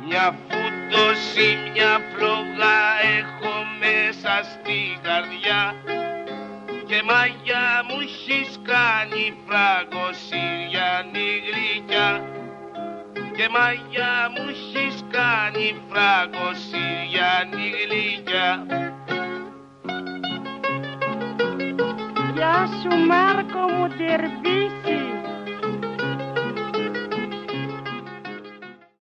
Μια φούτωση, μια φλόγα έχω μέσα στην καρδιά και μαγιά μου έχεις κάνει φράγκο Συριανή γλυκιά και μαγιά μου έχεις κάνει φράγκο Συριανή γλυκιά. Γεια σου Μάρκο μου Ντερβί,